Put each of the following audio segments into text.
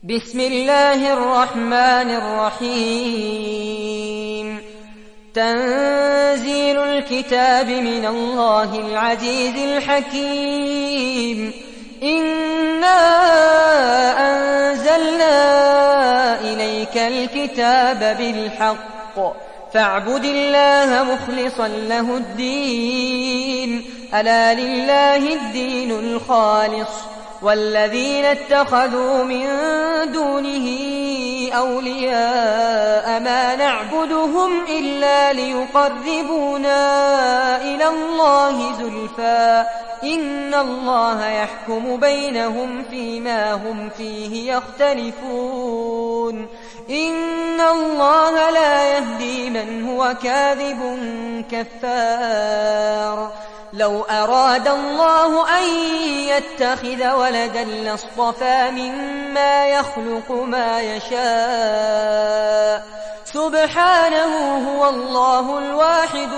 بسم الله الرحمن الرحيم. تنزيل الكتاب من الله العزيز الحكيم. إنا أنزلنا إليك الكتاب بالحق فاعبد الله مخلصا له الدين. ألا لله الدين الخالص والذين اتخذوا من دونه أولياء ما نعبدهم إلا ليقربونا إلى الله زلفى إن الله يحكم بينهم فيما هم فيه يختلفون. إن الله لا يهدي من هو كاذب كفار. لو أراد الله أن يتخذ ولدا لاصطفى مما يخلق ما يشاء سبحانه هو الله الواحد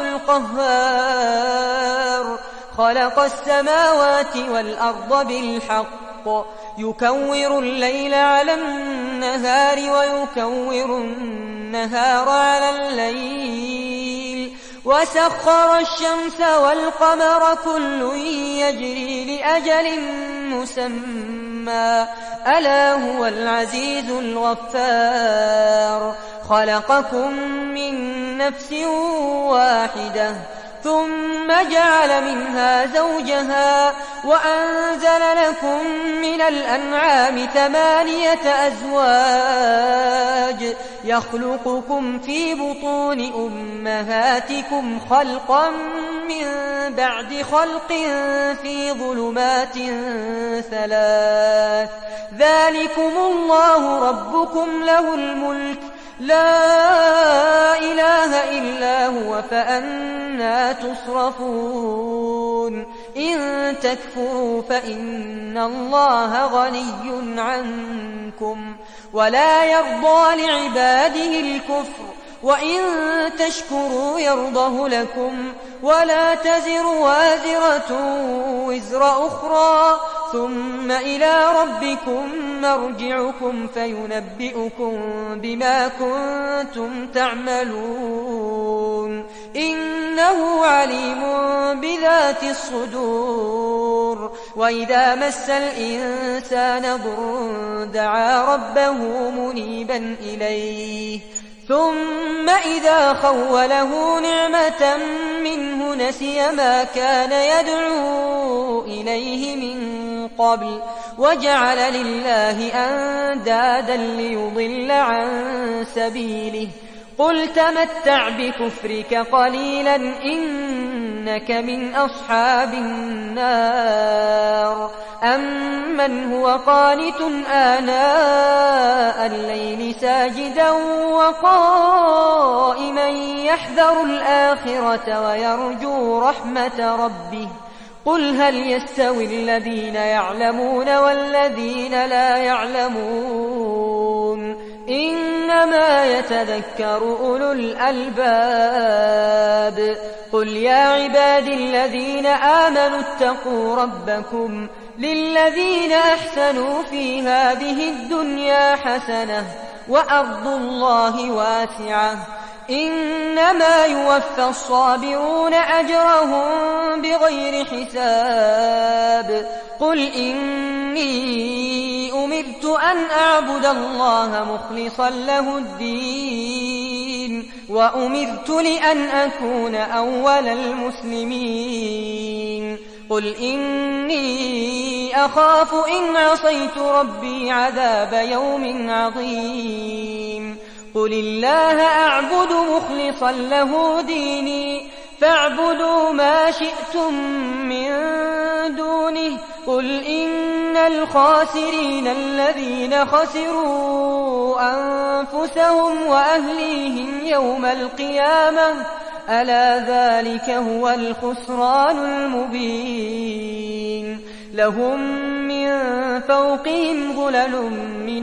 القهار. خلق السماوات والأرض بالحق يكور الليل على النهار ويكور النهار على الليل وسخر الشمس والقمر كل يجري لأجل مسمى ألا هو العزيز الغفار. خلقكم من نفس واحدة ثم جعل منها زوجها وأنزل لكم من الأنعام 8 أزواج يخلقكم في بطون أمهاتكم خلقا من بعد خلق في ظلمات 3 ذلكم الله ربكم له الملك لا إله إلا هو فأنى تصرفون. إن تكفروا فإن الله غني عنكم ولا يرضى لعباده الكفر وإن تشكروا يرضه لكم ولا تزر وازرة وزر أخرى ثم إلى ربكم مرجعكم فينبئكم بما كنتم تعملون. إنه عليم بذات الصدور. وإذا مس الإنسان ضر دعا ربه منيبا إليه ثم إذا خوله نعمة منه نسي ما كان يدعو إليه من قبل وجعل لله أندادا ليضل عن سبيله. قل تمتع بكفرك قليلا إنك من أصحاب النار. أمن هو قانت آناء الليل ساجدا وقائما يحذر الآخرة ويرجو رحمة ربه. قل هل يستوي الذين يعلمون والذين لا يعلمون إنما يتذكر أولو الألباب. قل يا عبادي الذين آمنوا اتقوا ربكم للذين أحسنوا في هذه الدنيا حسنة وأرض الله واسعة إنما يوفى الصابرون أجرهم بغير حساب. قل إني أمرت أن أعبد الله مخلصا له الدين وأمرت لأن أكون أول المسلمين. قل إني أخاف إن عصيت ربي عذاب يوم عظيم. قل الله أعبد مخلصا له ديني فاعبدوا ما شئتم من دونه. قل إن الخاسرين الذين خسروا أنفسهم وأهليهم يوم القيامة ألا ذلك هو الخسران المبين. لهم من فوقهم ظلل من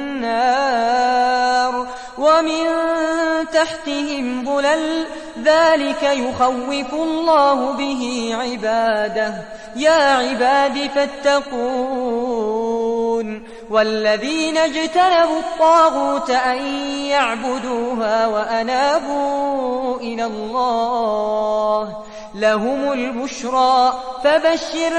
النار ومن تحتهم ظلل ذلك يخوف الله به عباده. يا عباد فاتقون. والذين اجتنبوا الطاغوت أن يعبدوها وأنابوا إلى الله لهم البشرى فبشر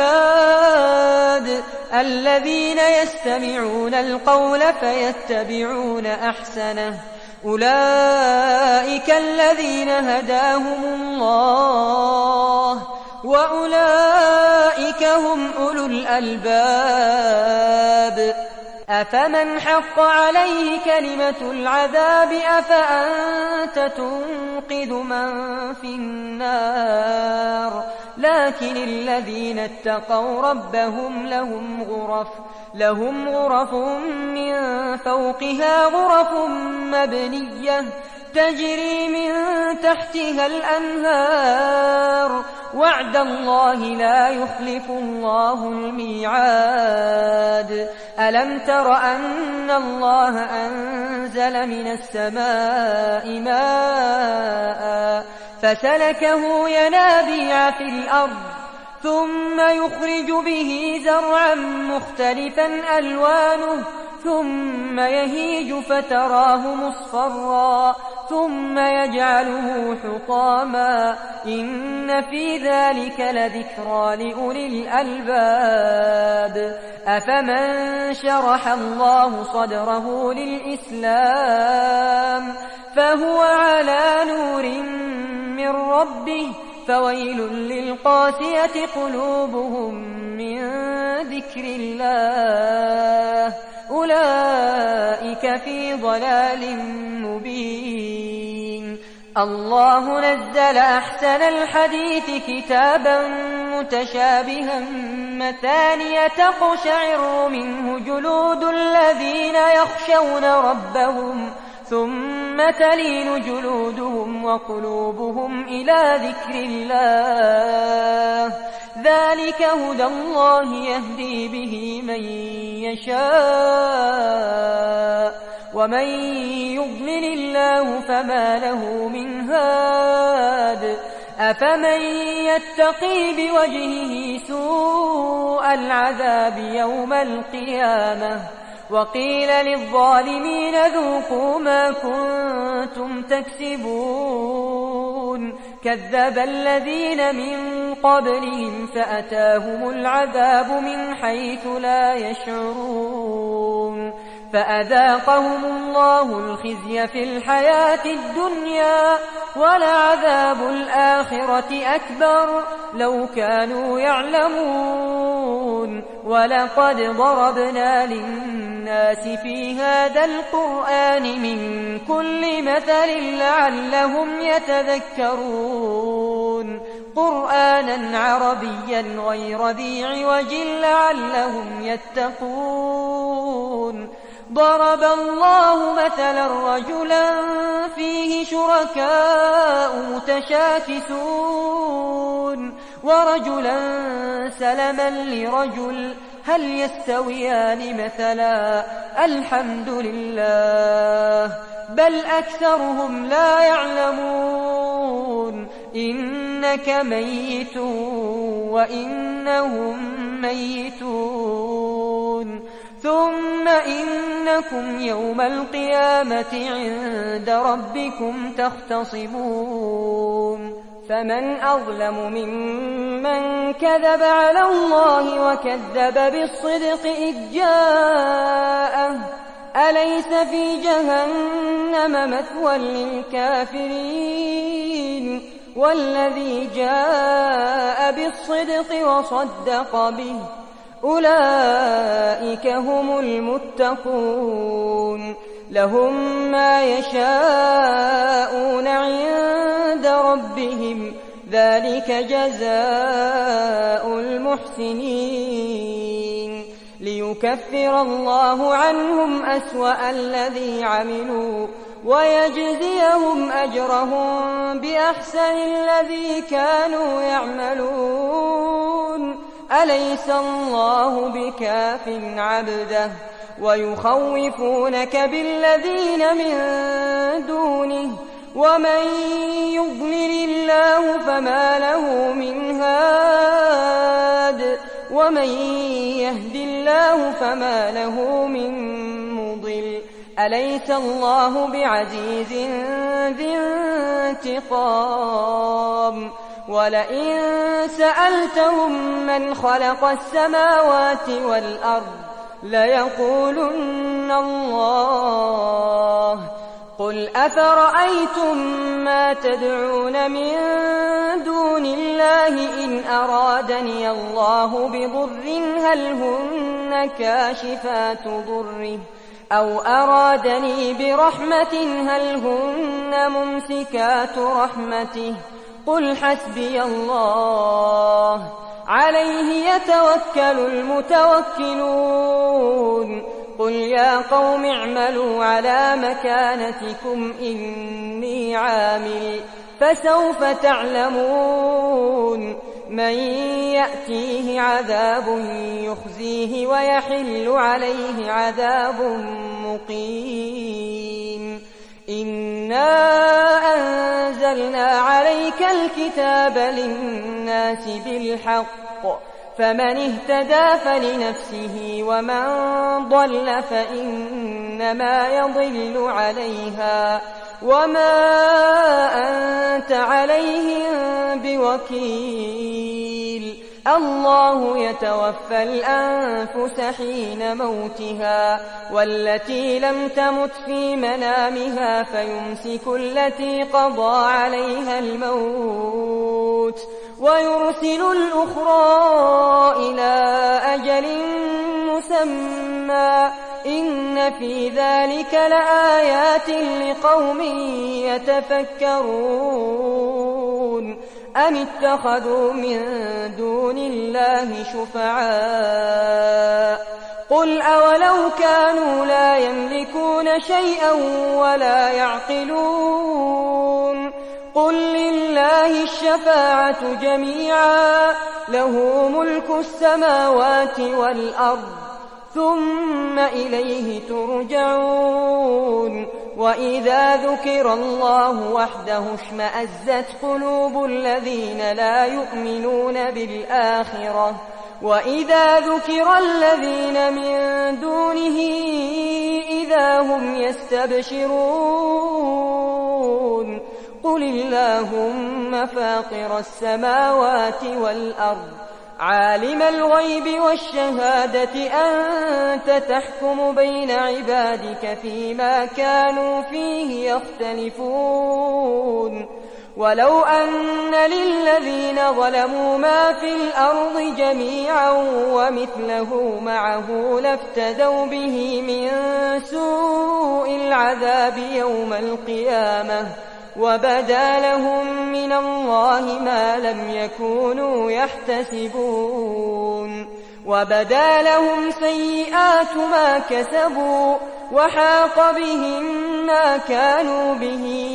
عباد الذين يستمعون القول فيتبعون أحسنه أولئك الذين هداهم الله وأولئك هم أولو الألباب أفمن حق عليه كلمة العذاب أفأنت تنقذ من في النار لكن الذين اتقوا ربهم لهم غرف من فوقها غرف مبنية تجري من تحتها الأنهار وعد الله لا يخلف الله الميعاد ألم تر أن الله أنزل من السماء ماء فسلكه ينابيع في الأرض ثم يخرج به زرعا مختلفا ألوانه ثم يهيج فتراه مصفرا ثم يجعله حطاما إن في ذلك لذكرى لأولي الألباب أفمن شرح الله صدره للإسلام فهو على نور من ربه فويل للقاسية قلوبهم من ذكر الله أولئك في ضلال مبين الله نزل أحسن الحديث كتابا متشابها مثانية تقشعر منه جلود الذين يخشون ربهم ثم تلين جلودهم وقلوبهم إلى ذكر الله ذلك هدى الله يهدي به من يشاء ومن يضلل الله فما له من هاد أفمن يتقي بوجهه سوء العذاب يوم القيامة وقيل للظالمين ذوقوا ما كنتم تكسبون كذب الذين من قبلهم فأتاهم العذاب من حيث لا يشعرون فأذاقهم الله الخزي في الحياة الدنيا ولعذاب الآخرة أكبر لو كانوا يعلمون ولقد ضربنا للناس في هذا القرآن من كل مثل لعلهم يتذكرون قرآنا عربيا غير ذي عوج لعلهم يتقون ضرب الله مثلا رجلا فيه شركاء متشاكسون ورجلا سلما لرجل هل يستويان مثلا الحمد لله بل أكثرهم لا يعلمون إنك ميت وإنهم ميتون ثم إنكم يوم القيامة عند ربكم تختصمون فمن أظلم ممن كذب على الله وكذب بالصدق إذ جاءه أليس في جهنم مثوى للكافرين والذي جاء بالصدق وصدق به أولئك هم المتقون لهم ما يشاءون عند ربهم ذلك جزاء المحسنين ليكفر الله عنهم أسوأ الذي عملوا ويجزيهم أجرهم بأحسن الذي كانوا يعملون أليس الله بكاف عبده ويخوفونك بالذين من دونه ومن يضلل الله فما له من هاد ومن يهد الله فما له من مضل أليس الله بعزيز ذي انتقام ولئن سألتهم من خلق السماوات والأرض ليقولن الله قل أفرأيتم ما تدعون من دون الله إن أرادني الله بضر هل هن كاشفات ضره أو أرادني برحمة هل هن ممسكات رحمته قل حسبي الله عليه يتوكل المتوكلون قل يا قوم اعملوا على مكانتكم إني عامل فسوف تعلمون من يأتيه عذاب يخزيه ويحل عليه عذاب مقيم إنا أنزلنا عليك الكتاب للناس بالحق فمن اهتدى فلنفسه ومن ضل فإنما يضل عليها وما أنت عليهم بوكيل الله يتوفى الأنفس حين موتها والتي لم تمت في منامها فيمسك التي قضى عليها الموت ويرسل الأخرى إلى أجل مسمى إن في ذلك لآيات لقوم يتفكرون أم اتخذوا من دون الله شفعاء قل أولو كانوا لا يملكون شيئا ولا يعقلون قل لله الشفاعة جميعا له ملك السماوات والأرض ثم إليه ترجعون وإذا ذكر الله وحده اشمأزت قلوب الذين لا يؤمنون بالآخرة وإذا ذكر الذين من دونه إذا هم يستبشرون قل اللهم فاطر السماوات والأرض عالم الغيب والشهادة أنت تحكم بين عبادك فيما كانوا فيه يختلفون ولو أن للذين ظلموا ما في الأرض جميعا ومثله معه لافتدوا به من سوء العذاب يوم القيامة وبدا لهم من الله ما لم يكونوا يحتسبون وبدا لهم سيئات ما كسبوا وحاق بهم ما كانوا به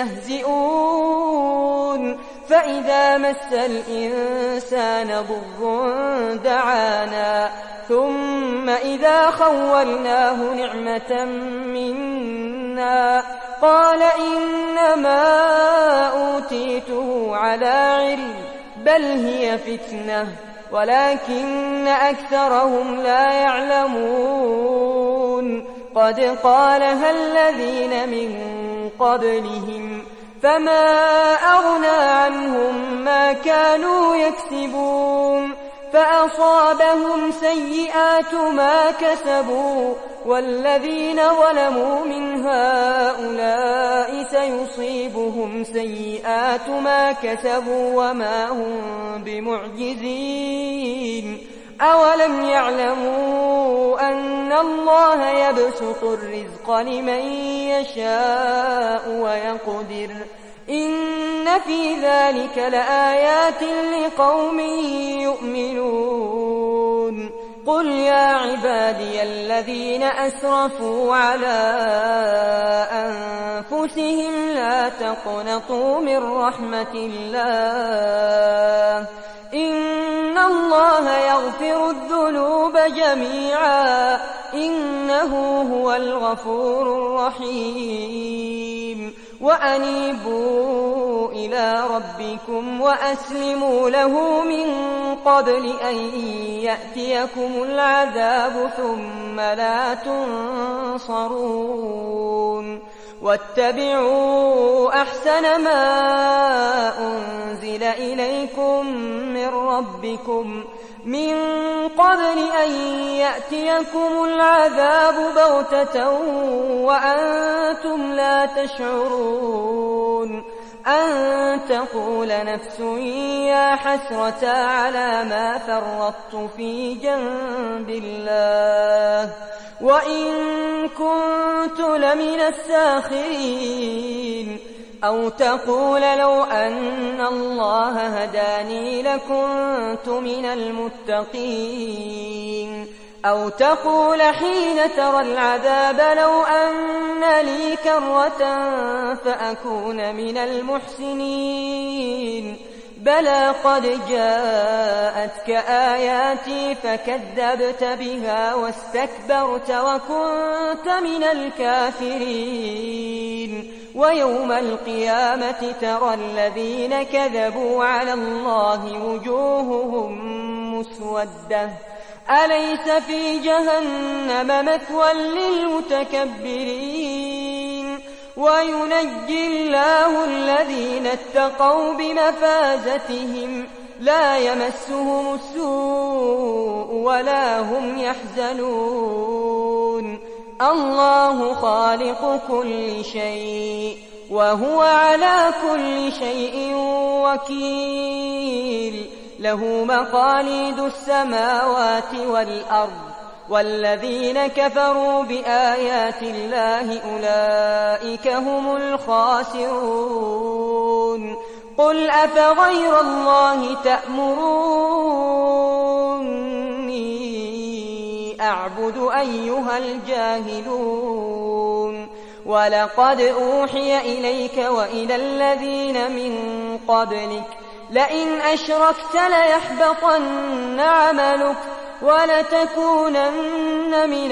يستهزئون فإذا مس الإنسان ضر دعانا ثم إذا خولناه نعمة منا قال إنما أوتيته على علم بل هي فتنة ولكن أكثرهم لا يعلمون قد قالها الذين من قبلهم فما أغنى عنهم ما كانوا يكسبون فأصابهم سيئات ما كسبوا والذين ظلموا من هؤلاء سيصيبهم سيئات ما كسبوا وما هم بمعجزين أولم يعلموا أن الله يبسط الرزق لمن يشاء ويقدر إن في ذلك لآيات لقوم يؤمنون قل يا عبادي الذين أسرفوا على أنفسهم لا تقنطوا من رحمة الله إن الله يغفر الذنوب جميعا إنه هو الغفور الرحيم وأنيبوا إلى ربكم وأسلموا له من قبل أن يأتيكم العذاب ثم لا تنصرون واتبعوا أحسن ما أنزل إليكم من ربكم من قبل أن يأتيكم العذاب بغتة وأنتم لا تشعرون أن تقول نفس يا حسرة على ما فرطت في جنب الله وإن كنت لمن الساخرين أو تقول لو أن الله هداني لكنت من المتقين أو تقول حين ترى العذاب لو أن لي كرة فأكون من المحسنين بلى قد جاءتك آياتي فكذبت بها واستكبرت وكنت من الكافرين ويوم القيامة ترى الذين كذبوا على الله وجوههم مسودة أليس في جهنم مثوى للمتكبرين وينجي الله الذين اتقوا بمفازتهم لا يمسهم السوء ولا هم يحزنون الله خالق كل شيء وهو على كل شيء وكيل له مقاليد السماوات والأرض والذين كفروا بآيات الله أولئك هم الخاسرون قل أفغير الله تأمروني أعبد أيها الجاهلون ولقد أوحي إليك وإلى الذين من قبلك لئن أشركت ليحبطن عملك ولتكونن من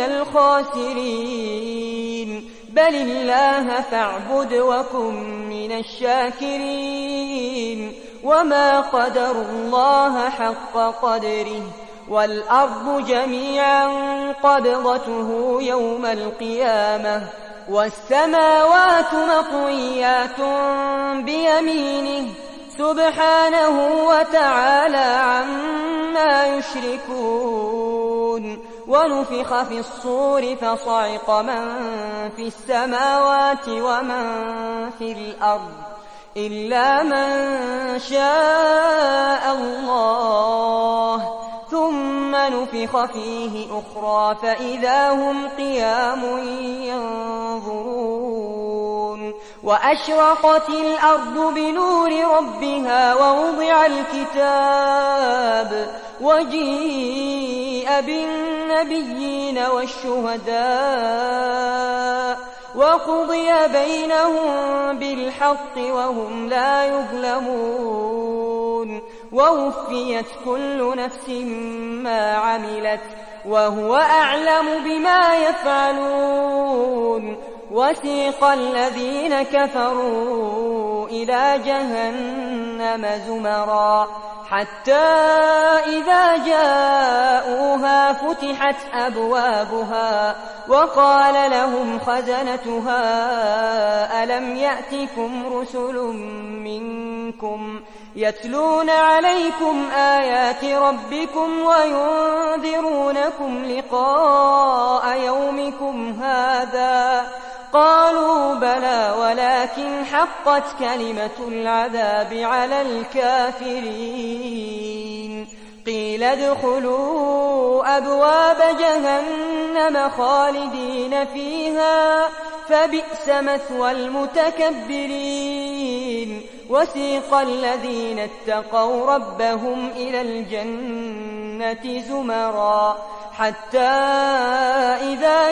الخاسرين بل الله فاعبد وكن من الشاكرين وما قدروا الله حق قدره والأرض جميعا قبضته يوم القيامة والسماوات مطويات بيمينه سبحانه وتعالى عما يشركون ونفخ في الصور فصعق من في السماوات ومن في الأرض إلا من شاء الله ثم نفخ فيه أخرى فإذا هم قيام ينظرون وأشرقت الأرض بنور ربها ووضع الكتاب وجيء بالنبيين والشهداء وقضي بينهم بالحق وهم لا يظلمون ووفيت كل نفس ما عملت وهو أعلم بما يفعلون وسيق الذين كفروا إلى جهنم زمرا حتى إذا جاءوها فتحت أبوابها وقال لهم خزنتها ألم يأتكم رسل منكم يتلون عليكم آيات ربكم وينذرونكم لقاء يومكم هذا قالوا بلى ولكن حقت كلمة العذاب على الكافرين قيل ادخلوا أبواب جهنم خالدين فيها فبئس مثوى المتكبرين وسيق الذين اتقوا ربهم إلى الجنة زمرا حتى إذا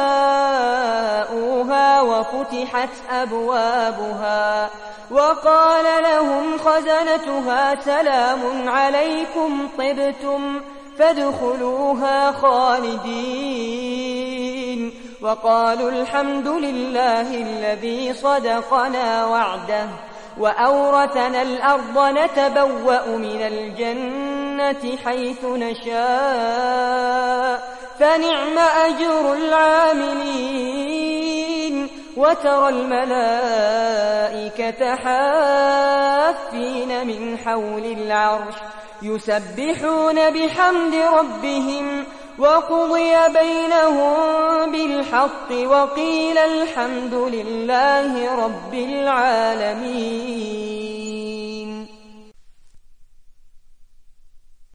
جاءوها وفتحت أبوابها وقال لهم خزنتها سلام عليكم طبتم فادخلوها خالدين وقالوا الحمد لله الذي صدقنا وعده وأورثنا الأرض نتبوأ من الجنة حيث نشاء فنعم أجر العاملين وترى الملائكة حافين من حول العرش يسبحون بحمد ربهم وقضي بينهم بالحق وقيل الحمد لله رب العالمين.